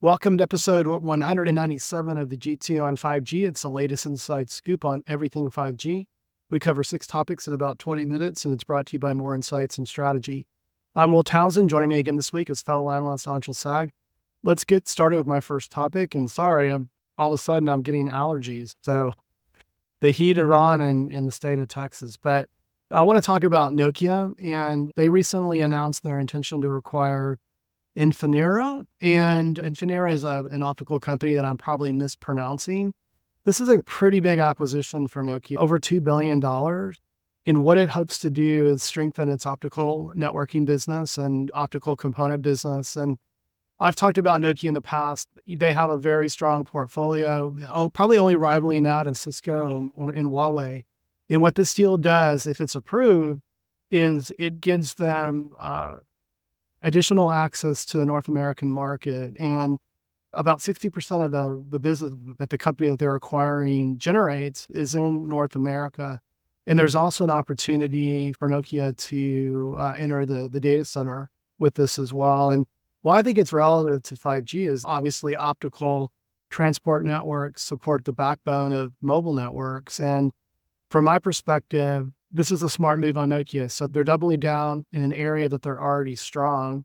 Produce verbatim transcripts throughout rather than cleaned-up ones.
Welcome to episode one ninety-seven of the G T O on five G. It's the latest inside scoop on everything five G. We cover six topics in about twenty minutes, and it's brought to you by More Insights and Strategy. I'm Will Townsend. Joining me again this week is fellow analyst Anshul Sag. Let's get started with my first topic. And sorry, I'm all of a sudden I'm getting allergies. So the heat is on in, in the state of Texas. But I want to talk about Nokia, and they recently announced their intention to acquire Infinera, and Infinera is a, an optical company that I'm probably mispronouncing. This is a pretty big acquisition for Nokia, over two billion dollars. And what it hopes to do is strengthen its optical networking business and optical component business. And I've talked about Nokia in the past. They have a very strong portfolio, oh, probably only rivaling that in Cisco and, and Huawei. And what this deal does, if it's approved, is it gives them uh, additional access to the North American market. And about sixty percent of the, the business that the company that they're acquiring generates is in North America. And there's also an opportunity for Nokia to uh, enter the, the data center with this as well. And why I think it's relative to five G is obviously optical transport networks support the backbone of mobile networks. And from my perspective, this is a smart move on Nokia. So they're doubling down in an area that they're already strong.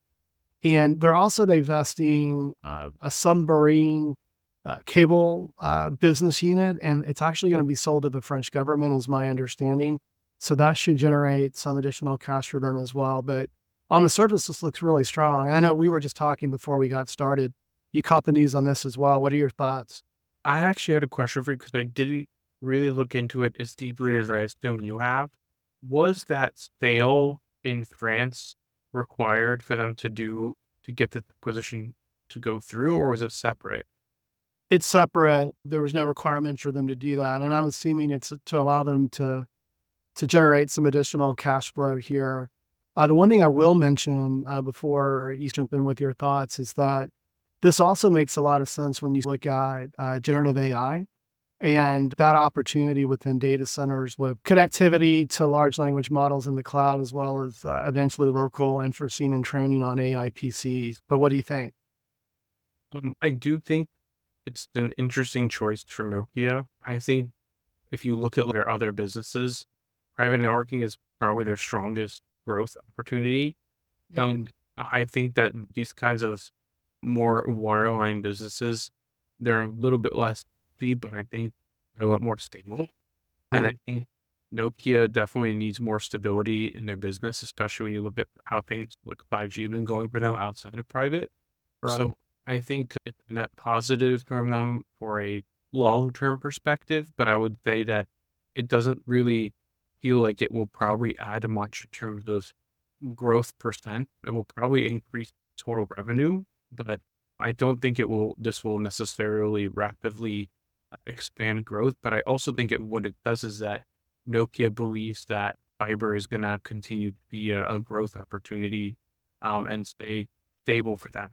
And they're also divesting uh, a submarine uh, cable uh, business unit. And it's actually going to be sold to the French government, is my understanding. So that should generate some additional cash for them as well. But on the surface, this looks really strong. I know we were just talking before we got started. You caught the news on this as well. What are your thoughts? I actually had a question for you because I didn't really look into it as deeply as I assume you have. Was that sale in France required for them to do to get the acquisition to go through, or was it separate? It's separate. There was no requirement for them to do that. And I'm assuming it's to allow them to, to generate some additional cash flow here. Uh, the one thing I will mention uh, before you jump in with your thoughts is that this also makes a lot of sense when you look at uh, generative A I. And that opportunity within data centers with connectivity to large language models in the cloud, as well as uh, eventually local inferencing and training on A I P Cs. But what do you think? Um, I do think it's an interesting choice for Nokia. I think if you look at their other businesses, private networking is probably their strongest growth opportunity. And I think that these kinds of more wireline businesses, they're a little bit less deep, but I think they're a lot more stable. And I think Nokia definitely needs more stability in their business, especially when you look at how things like five G have been going for them outside of private. Right. So I think it's a net positive from them for a long-term perspective, but I would say that it doesn't really feel like it will probably add much in terms of growth percent. It will probably increase total revenue, but I don't think it will, this will necessarily rapidly expand growth. But I also think it, what it does is that Nokia believes that fiber is going to continue to be a, a growth opportunity um, and stay stable for them.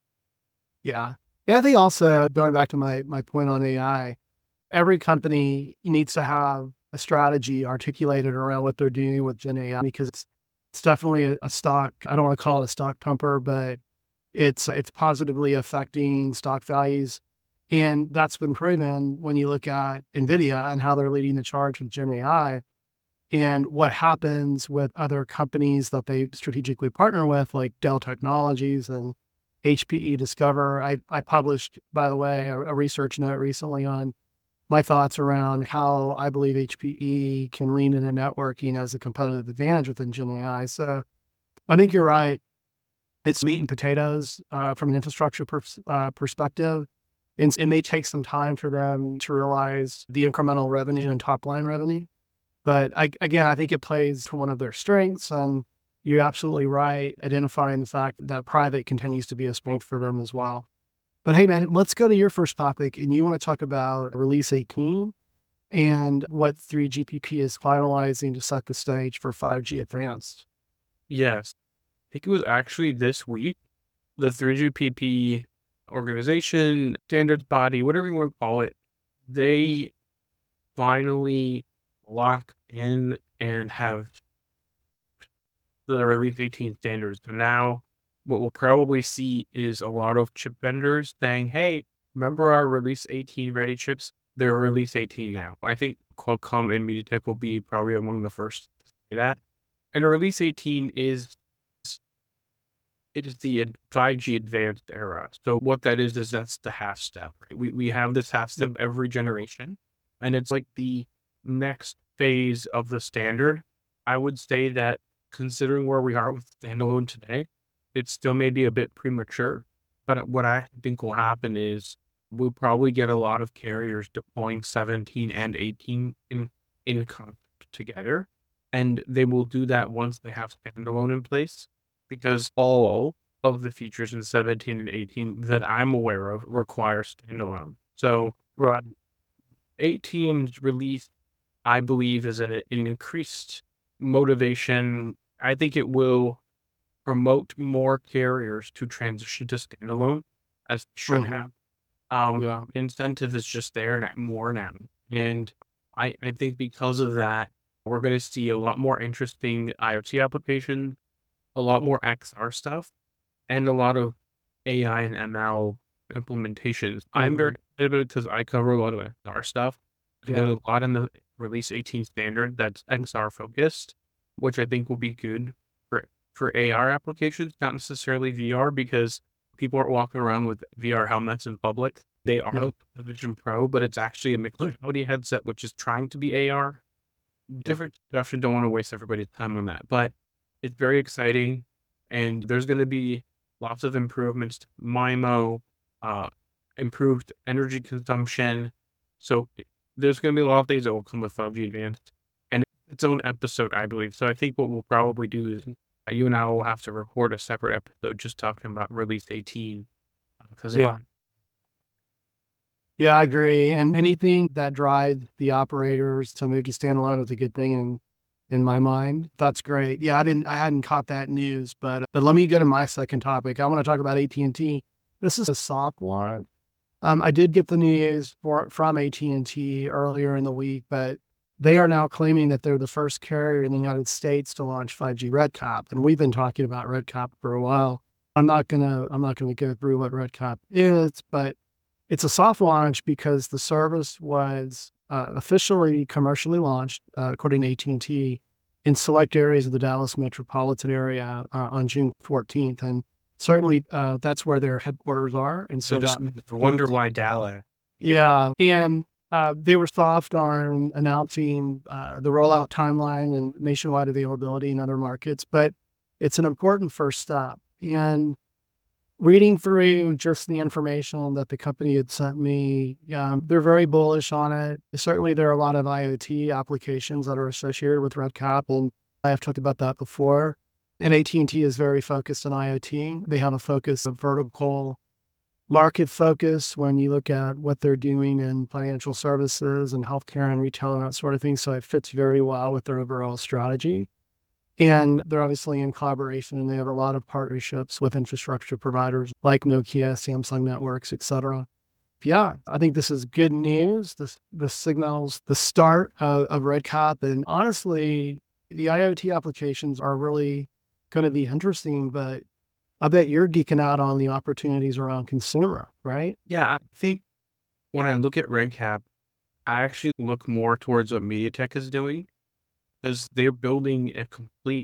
Yeah. Yeah, I think also going back to my, my point on A I, every company needs to have a strategy articulated around what they're doing with Gen A I, because it's, it's definitely a, a stock. I don't want to call it a stock pumper, but it's it's positively affecting stock values. And that's been proven when you look at NVIDIA and how they're leading the charge with Gen A I, and what happens with other companies that they strategically partner with, like Dell Technologies and H P E Discover. I, I published, by the way, a, a research note recently on my thoughts around how I believe H P E can lean into networking as a competitive advantage within Gen A I. So I think you're right. It's meat and potatoes uh, from an infrastructure pers- uh, perspective. And it may take some time for them to realize the incremental revenue and top line revenue. But I, again, I think it plays to one of their strengths. And you're absolutely right, identifying the fact that private continues to be a strength for them as well. But hey, man, let's go to your first topic. And you want to talk about Release eighteen and what three G P P is finalizing to set the stage for five G Advanced. Yes. I think it was actually this week, the three G P P organization, standards body, whatever you want to call it, they finally locked in and have the Release eighteen standards. So now what we'll probably see is a lot of chip vendors saying, hey, remember our release eighteen ready chips? They're release eighteen now. I think Qualcomm and MediaTek will be probably among the first to say that. And release eighteen is it is the ad- five G advanced era. So what that is is that's the half step. Right? We we have this half step every generation, and it's like the next phase of the standard. I would say that considering where we are with standalone today, it still may be a bit premature. But what I think will happen is we'll probably get a lot of carriers deploying seventeen and eighteen in in con- together, and they will do that once they have standalone in place because all of the features in seventeen and eighteen that I'm aware of require standalone. So Right. eighteen's release, I believe, is an, an increased motivation. I think it will promote more carriers to transition to standalone as it should Mhm. have. Um, Yeah. incentive is just there now, more now. And I, I think because of that, we're going to see a lot more interesting IoT applications, a lot more X R stuff, and a lot of A I and M L implementations. I'm very excited because I cover a lot of X R stuff. Yeah. There's a lot in the release eighteen standard that's X R focused, which I think will be good for for A R applications, not necessarily V R, because people aren't walking around with V R helmets in public. They are Yeah. the Vision Pro, but it's actually a mixed reality headset, which is trying to be A R. Different discussion. Don't want to waste everybody's time on that, but it's very exciting, and there's going to be lots of improvements to MIMO, uh, improved energy consumption. So i- there's going to be a lot of things that will come with five G Advanced, and its own episode, I believe. So I think what we'll probably do is uh, you and I will have to record a separate episode just talking about release eighteen because Yeah. Yeah, I agree. And anything that drives the operators to move to standalone is a good thing in in my mind. That's great. Yeah, I didn't I hadn't caught that news, but but let me go to my second topic. I want to talk about A T and T. This is a soft launch. Um, I did get the news for, from A T and T earlier in the week, but they are now claiming that they're the first carrier in the United States to launch five G RedCap, and we've been talking about RedCap for a while. I'm not gonna I'm not gonna go through what RedCap is, but it's a soft launch because the service was uh, officially commercially launched, uh, according to A T and T, in select areas of the Dallas metropolitan area uh, on June fourteenth, and certainly uh, that's where their headquarters are. And so, so just that, wonder why Dallas. yeah, and uh, they were soft on announcing uh, the rollout timeline and nationwide availability in other markets, but it's an important first step. And reading through just the information that the company had sent me, yeah, they're very bullish on it. Certainly, there are a lot of IoT applications that are associated with RedCap, and I have talked about that before. And A T and T is very focused on IoT. They have a focus of vertical market focus when you look at what they're doing in financial services and healthcare and retail and that sort of thing. So it fits very well with their overall strategy. And they're obviously in collaboration, and they have a lot of partnerships with infrastructure providers like Nokia, Samsung Networks, et cetera. Yeah, I think this is good news. This this signals the start of, of RedCap. And honestly, the IoT applications are really going to be interesting, but I bet you're geeking out on the opportunities around consumer, right? Yeah, I think when I look at RedCap, I actually look more towards what MediaTek is doing because they're building a complete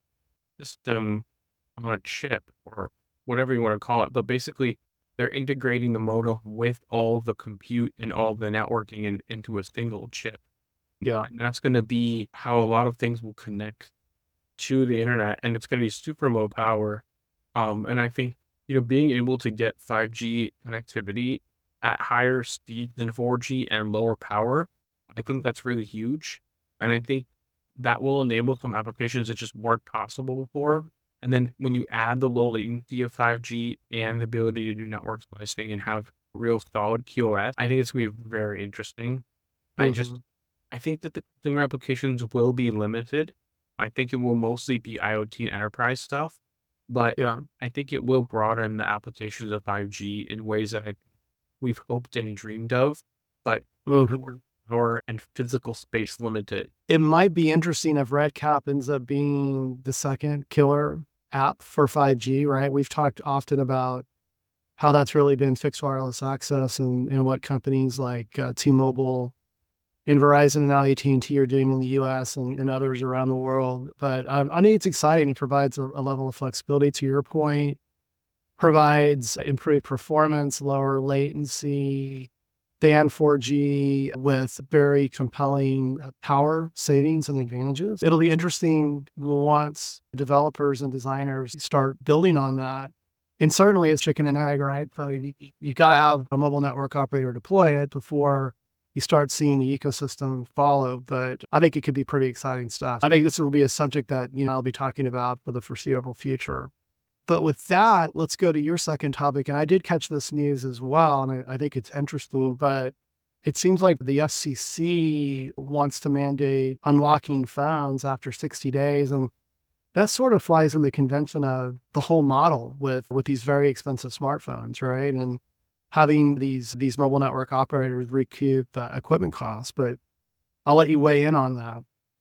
system on a chip or whatever you want to call it. But basically, they're integrating the modem with all the compute and all the networking in, into a single chip. Yeah. And that's going to be how a lot of things will connect to the internet, and it's going to be super low power. Um, and I think, you know, being able to get five G connectivity at higher speed than four G and lower power, I think that's really huge. And I think that will enable some applications that just weren't possible before. And then when you add the low latency of five G and the ability to do network slicing and have real solid Q o S, I think it's going to be very interesting. I just, Mhm. I think that the consumer applications will be limited. I think it will mostly be IoT and enterprise stuff, but Yeah. I think it will broaden the applications of five G in ways that I, we've hoped and dreamed of, but Mhm. we're power and physical space limited. It might be interesting if RedCap ends up being the second killer app for five G, right? We've talked often about how that's really been fixed wireless access and, and what companies like uh, T-Mobile and Verizon and now A T and T are doing in the U S and, and others around the world. But um, I think it's exciting. It provides a, a level of flexibility, to your point, provides improved performance, lower latency, than four G with very compelling uh, power savings and advantages. It'll be interesting once developers and designers start building on that. And certainly it's chicken and egg, right? So you, you got to have a mobile network operator deploy it before you start seeing the ecosystem follow. But I think it could be pretty exciting stuff. I think this will be a subject that, you know, I'll be talking about for the foreseeable future. But with that, let's go to your second topic. And I did catch this news as well, and I, I think it's interesting, but it seems like the F C C wants to mandate unlocking phones after sixty days. And that sort of flies in the convention of the whole model with, with these very expensive smartphones, right? And having these, these mobile network operators recoup uh, equipment costs. But I'll let you weigh in on that.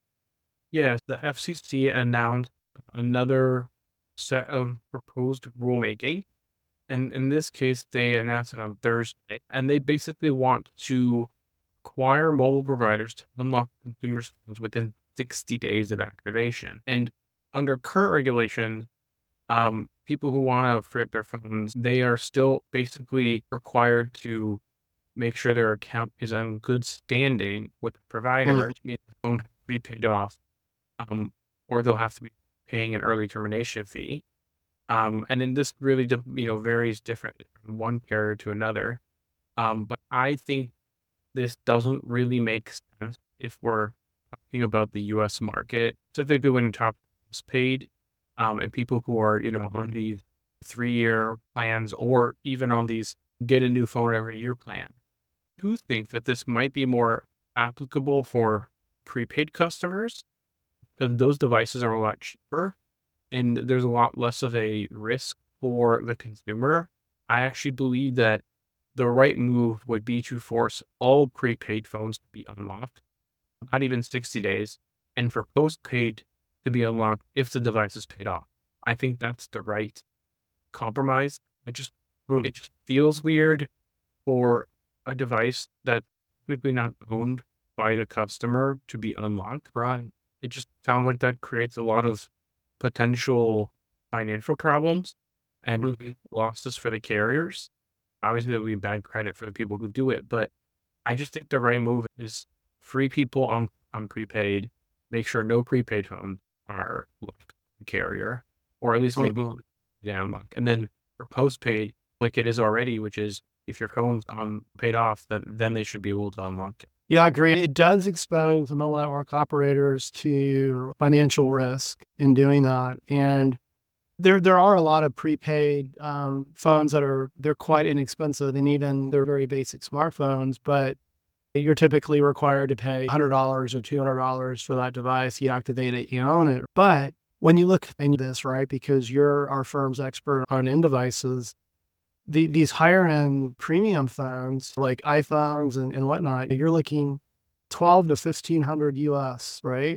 Yes, the F C C announced another set of proposed rulemaking. And in this case, they announced it on Thursday. And they basically want to require mobile providers to unlock consumers' phones within sixty days of activation. And under current regulation, um, people who want to free up their phones, they are still basically required to make sure their account is in good standing with the provider, Mhm. which means the phone has to be paid off, um, or they'll have to be paying an early termination fee. Um, and then this really, de- you know, varies different from one carrier to another. Um, but I think this doesn't really make sense if we're talking about the U S market, specifically when you talk postpaid, um, and people who are, you know, on these three-year plans or even on these get a new phone every year plan. I do think that this might be more applicable for prepaid customers because those devices are a lot cheaper and there's a lot less of a risk for the consumer. I actually believe that the right move would be to force all prepaid phones to be unlocked, not even sixty days, and for postpaid to be unlocked if the device is paid off. I think that's the right compromise. It just Mm. it just feels weird for a device that's typically not owned by the customer to be unlocked. Right. It just sounds like that creates a lot of potential financial problems and Mhm. losses for the carriers. Obviously, that would be bad credit for the people who do it, but I just think the right move is free people on, on prepaid, make sure no prepaid phones are looked at the carrier, or at least maybe Mhm. down lock. And then for postpaid, like it is already, which is if your phone's on paid off, then then they should be able to unlock it. Yeah, I agree. It does expose the mobile network operators to financial risk in doing that. And there there are a lot of prepaid um, phones that are they're quite inexpensive and even they're very basic smartphones, but you're typically required to pay one hundred dollars or two hundred dollars for that device. You activate it, you own it. But when you look into this, right, because you're our firm's expert on end devices, the, these higher end premium phones like iPhones and, and whatnot, you're looking twelve to fifteen hundred U S, right?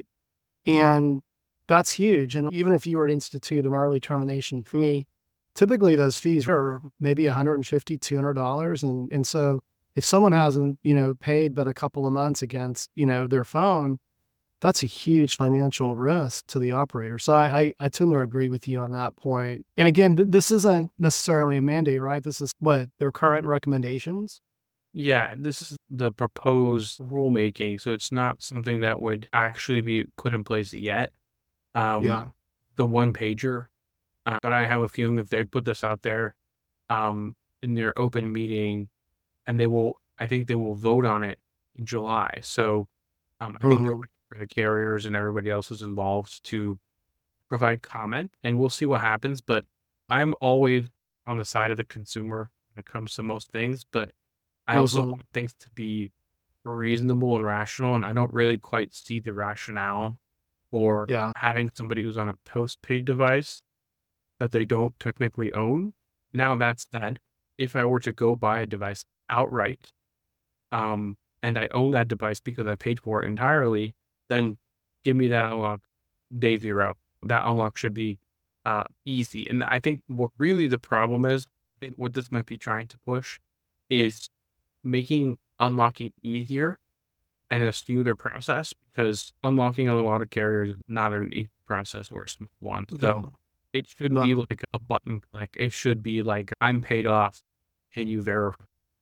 And that's huge. And even if you were to institute an early termination fee, typically those fees are maybe one hundred fifty dollars, two hundred dollars. And, and so if someone hasn't, you know, paid but a couple of months against, you know, their phone, that's a huge financial risk to the operator. So I, I, I totally agree with you on that point. And again, th- this isn't necessarily a mandate, right? This is what their current recommendations. Yeah, this is the proposed rulemaking, so it's not something that would actually be put in place yet. Um, Yeah. the one pager, uh, but I have a feeling if they put this out there, um, in their open meeting, and they will, I think they will vote on it in July. So, um, I think they're Mhm. waiting for the carriers and everybody else who's involved to provide comment, and we'll see what happens. But I'm always on the side of the consumer when it comes to most things, but I also Mhm. want things to be reasonable and rational, and I don't really quite see the rationale for Yeah. having somebody who's on a postpaid device that they don't technically own. Now, that said, if I were to go buy a device outright, um, and I own that device because I paid for it entirely, then give me that unlock day zero. That unlock should be uh, easy. And I think what really the problem is, and what this might be trying to push, is making unlocking easier and a smoother process, because unlocking a lot of carriers is not an easy process or a smooth one. So No, it should no. be like a button click. It should be like, I'm paid off. Can you verify?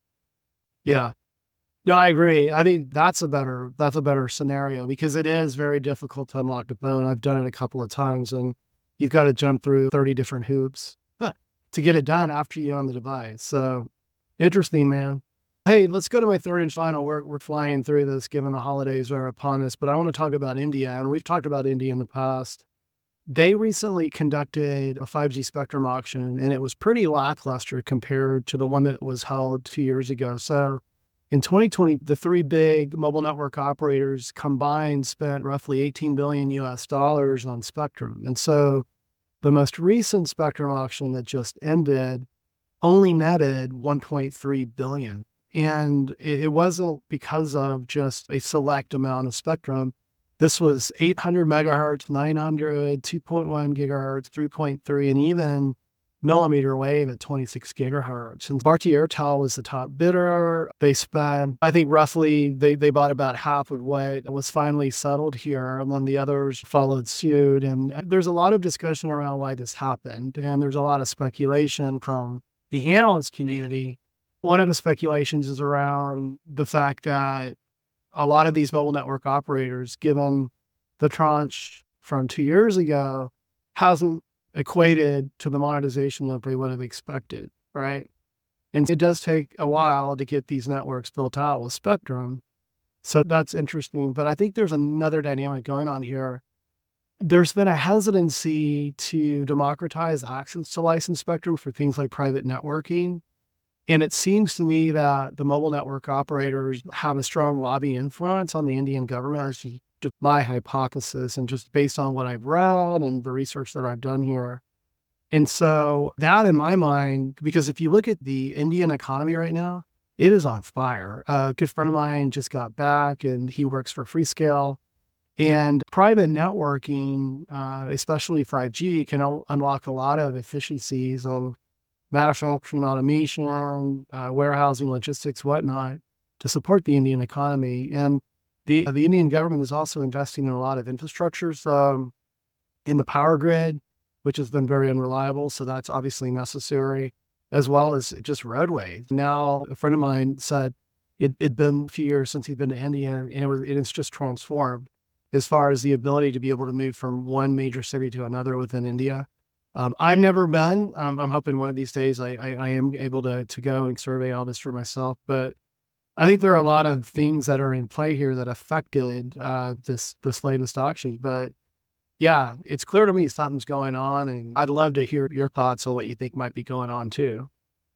Yeah. No, I agree. I think that's a better that's a better scenario because it is very difficult to unlock the phone. I've done it a couple of times and you've got to jump through thirty different hoops to get it done after you own the device. So interesting, man. Hey, let's go to my third and final. We're we're flying through this given the holidays are upon us, but I want to talk about India. And we've talked about India in the past. They recently conducted a five G spectrum auction and it was pretty lackluster compared to the one that was held two years ago. So in twenty twenty, the three big mobile network operators combined spent roughly eighteen billion U S dollars on spectrum. And so the most recent spectrum auction that just ended only netted one point three billion. And it, it wasn't because of just a select amount of spectrum. This was eight hundred megahertz, nine hundred, two point one gigahertz, three point three, and even millimeter wave at twenty-six gigahertz. And Bharti Airtel was the top bidder. They spent, I think roughly, they, they bought about half of what was finally settled here, and then the others followed suit. And there's a lot of discussion around why this happened. And there's a lot of speculation from the analyst community. One of the speculations is around the fact that a lot of these mobile network operators, given the tranche from two years ago, hasn't equated to the monetization that they would have expected, right? And it does take a while to get these networks built out with spectrum. So that's interesting. But I think there's another dynamic going on here. There's been a hesitancy to democratize access to licensed spectrum for things like private networking. And it seems to me that the mobile network operators have a strong lobby influence on the Indian government. It's just my hypothesis and just based on what I've read and the research that I've done here. And so that in my mind, because if you look at the Indian economy right now, it is on fire. A good friend of mine just got back and he works for Freescale. And private networking, uh, especially five G, can un- unlock a lot of efficiencies of manufacturing automation, uh, warehousing, logistics, whatnot, to support the Indian economy. And the the Indian government is also investing in a lot of infrastructures um, in the power grid, which has been very unreliable. So that's obviously necessary, as well as just roadways. Now, a friend of mine said it, it'd been a few years since he'd been to India, and it was, it's just transformed as far as the ability to be able to move from one major city to another within India. Um, I've never been. Um, I'm hoping one of these days I, I, I am able to to go and survey all this for myself. But I think there are a lot of things that are in play here that affected uh, this this latest auction. But yeah, it's clear to me something's going on, and I'd love to hear your thoughts on what you think might be going on too.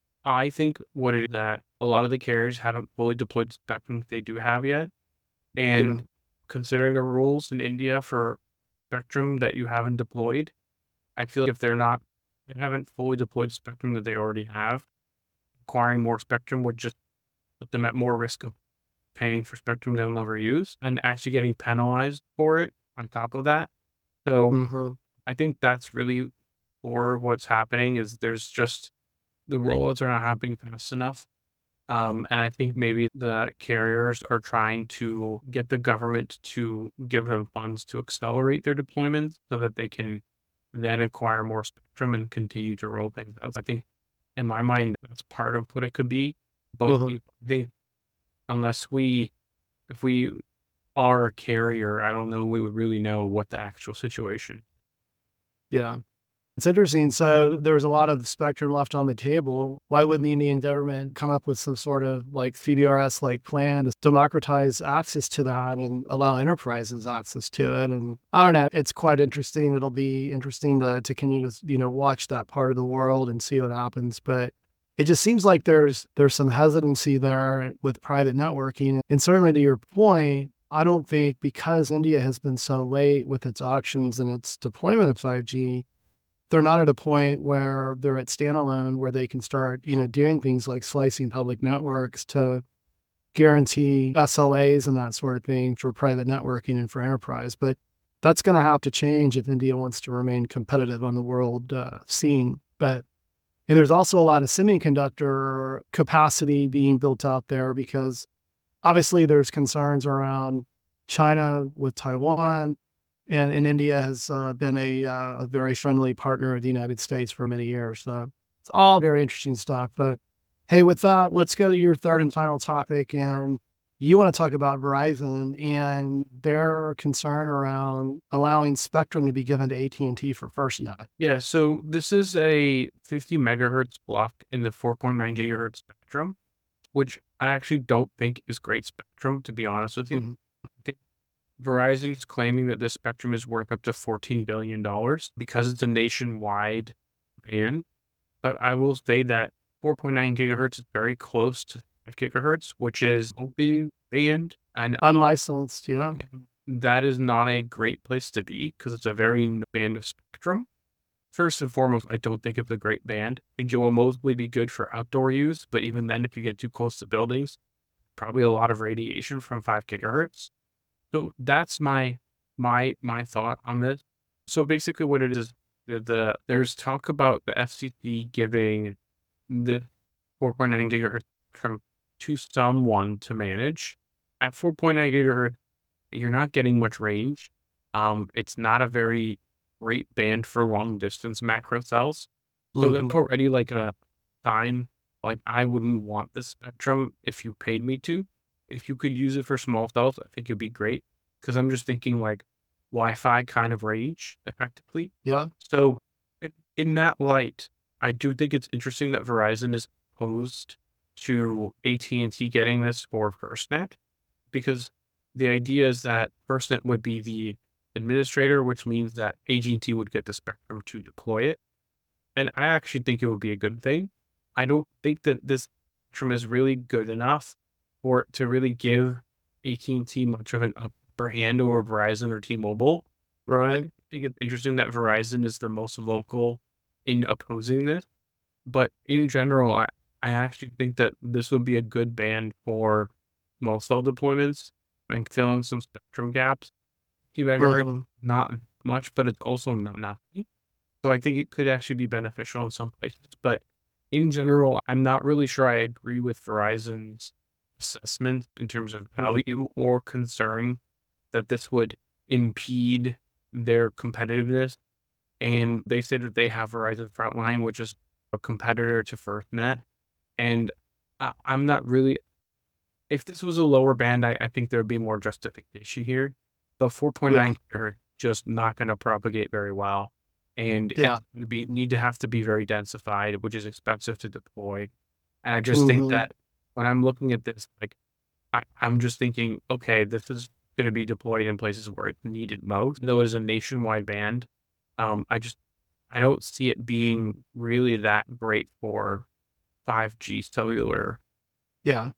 I think what it is that a lot of the carriers haven't fully deployed spectrum they do have yet. And Yeah. considering the rules in India for spectrum that you haven't deployed, I feel like if they're not, they haven't fully deployed spectrum that they already have, acquiring more spectrum would just put them at more risk of paying for spectrum they'll never use and actually getting penalized for it on top of that. So Mm-hmm. I think that's really for what's happening is there's just the rollouts are not happening fast enough. Um, and I think maybe the carriers are trying to get the government to give them funds to accelerate their deployments so that they can then acquire more spectrum and continue to roll things out. I think in my mind, that's part of what it could be. But Mm-hmm. we- they, unless we, if we are a carrier, I don't know, we would really know what the actual situation. Yeah. It's interesting. So there was a lot of spectrum left on the table. Why wouldn't the Indian government come up with some sort of like C B R S like plan to democratize access to that and allow enterprises access to it? And I don't know. It's quite interesting. It'll be interesting to to continue to, you know, watch that part of the world and see what happens. But it just seems like there's there's some hesitancy there with private networking. And certainly to your point, I don't think because India has been so late with its auctions and its deployment of five G, they're not at a point where they're at standalone where they can start, you know, doing things like slicing public networks to guarantee S L As and that sort of thing for private networking and for enterprise. But That's going to have to change if India wants to remain competitive on the world uh, scene. But and there's also a lot of semiconductor capacity being built out there because obviously there's concerns around China with Taiwan, and, and India has uh, been a, uh, a very friendly partner of the United States for many years. So it's all very interesting stuff. But hey, with that, let's go to your third and final topic. And you want to talk about Verizon and their concern around allowing spectrum to be given to A T and T for FirstNet. Yeah, so this is a fifty megahertz block in the four point nine gigahertz spectrum, which I actually don't think is great spectrum, to be honest with you. Mhm. I think Verizon's claiming that this spectrum is worth up to fourteen billion dollars because it's a nationwide band. But I will say that four point nine gigahertz is very close to five gigahertz, which is open band. And Unlicensed, you know? that is not a great place to be because it's a very narrow band of spectrum. First and foremost, I don't think it's a great band. I think it will mostly be good for outdoor use, but even then, if you get too close to buildings, probably a lot of radiation from five gigahertz. So that's my my my thought on this. So basically, what it is, the, the there's talk about the F C C giving the four point nine gigahertz from to someone to manage. At four point nine gigahertz, you're not getting much range. Um, it's not a very great band for long distance macro cells. So that's already like a sign, like I wouldn't want this spectrum if you paid me to. If you could use it for small cells, I think it'd be great. Because I'm just thinking like Wi-Fi kind of range effectively. Yeah. So in, in that light, I do think it's interesting that Verizon is opposed to A T and T getting this for FirstNet, because the idea is that FirstNet would be the administrator, which means that A T and T would get the spectrum to deploy it. And I actually think it would be a good thing. I don't think that this spectrum is really good enough for it to really give A T and T much of an upper hand over Verizon or T-Mobile. Right. I think it's interesting that Verizon is the most vocal in opposing this. But in general, I, I actually think that this would be a good band for small cell deployments and filling some spectrum gaps. Right. Not much, but it's also not nothing. So I think it could actually be beneficial in some places. But in general, I'm not really sure I agree with Verizon's assessment in terms of value or concern that this would impede their competitiveness. And they say that they have Verizon Frontline, which is a competitor to FirstNet. And I, I'm not really, if this was a lower band, I, I think there'd be more justification here. The four point nine are just not going to propagate very well. And Yeah. it would be need to have to be very densified, which is expensive to deploy. And I just Mhm. think that when I'm looking at this, like I, I'm just thinking, okay, this is going to be deployed in places where it's needed most. Though it's a nationwide band, um, I just I don't see it being really that great for five G cellular. Yeah.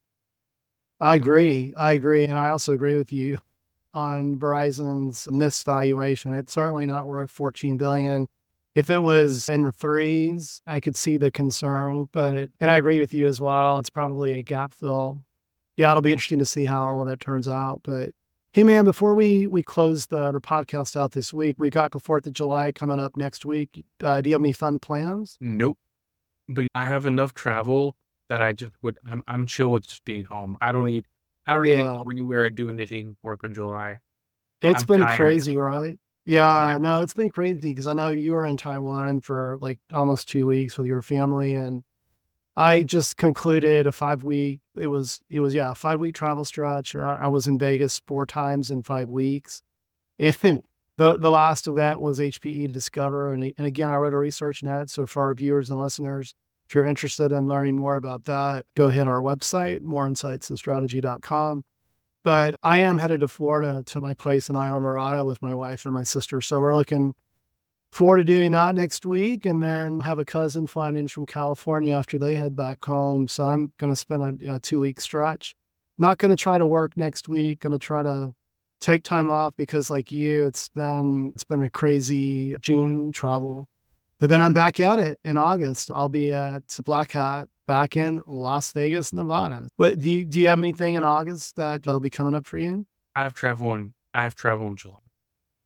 I agree. I agree. And I also agree with you on Verizon's misvaluation. It's certainly not worth fourteen billion. If it was in the threes, I could see the concern, but it, and I agree with you as well. It's probably a gap fill. Yeah, it'll be interesting to see how all that turns out. But hey, man, before we we close the, the podcast out this week, we got the Fourth of July coming up next week. Uh, do you have any fun plans? Nope. But I have enough travel that I just would. I'm I'm chill with just being home. I don't need. I don't need to Yeah. go anywhere and do anything Fourth of July. It's I'm been tired. crazy, right? Yeah, no, it's been crazy because I know you were in Taiwan for like almost two weeks with your family, and I just concluded a five week. It was it was yeah, a five week travel stretch. I, I was in Vegas four times in five weeks. And the the last event was H P E Discover, and and again, I wrote a research net. So for our viewers and listeners, if you're interested in learning more about that, go hit our website, more insights and strategy dot com. But I am headed to Florida to my place in Islamorada with my wife and my sister. So we're looking forward to doing that next week, and then have a cousin flying in from California after they head back home. So I'm going to spend a, a two week stretch. Not going to try to work next week. Going to try to take time off because, like you, it's been it's been a crazy June travel. But then I'm back at it in August. I'll be at Black Hat back in Las Vegas, Nevada. But do you, do you have anything in August that will be coming up for you? I have travel in. I have travel in July.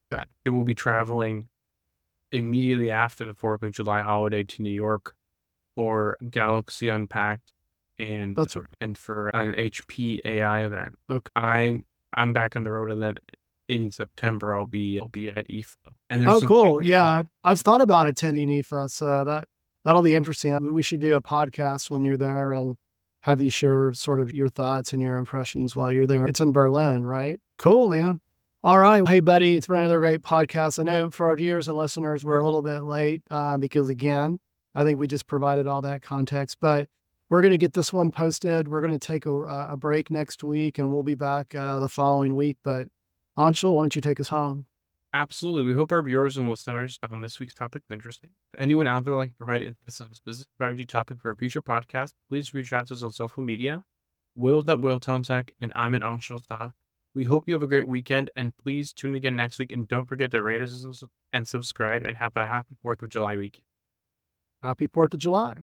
that it will be traveling immediately after the fourth of July holiday to New York for Galaxy Unpacked and That's right. and for an H P A I event. Okay. I I'm back on the road, and then in September I'll be I'll be at I F A. And there's Oh, some cool. Yeah, I've thought about attending I F A, so that that'll be interesting. I mean, we should do a podcast when you're there and have you share sort of your thoughts and your impressions while you're there. It's in Berlin, right? Cool, man. All right. Hey, buddy, it's been another great podcast. I know for our viewers and listeners, we're a little bit late uh, because, again, I think we just provided all that context, but we're going to get this one posted. We're going to take a, a break next week, and we'll be back uh, the following week. But Anshul, why don't you take us home? Absolutely. We hope our viewers and listeners found this week's topic interesting. If anyone out there like to provide insights on a specific strategy topic for a future podcast, please reach out to us on social media. Will's at Will Tomczak, and I'm at Anshul Shah. We hope you have a great weekend, and please tune again next week. And don't forget to rate us and subscribe, and have a happy fourth of July week. Happy fourth of July.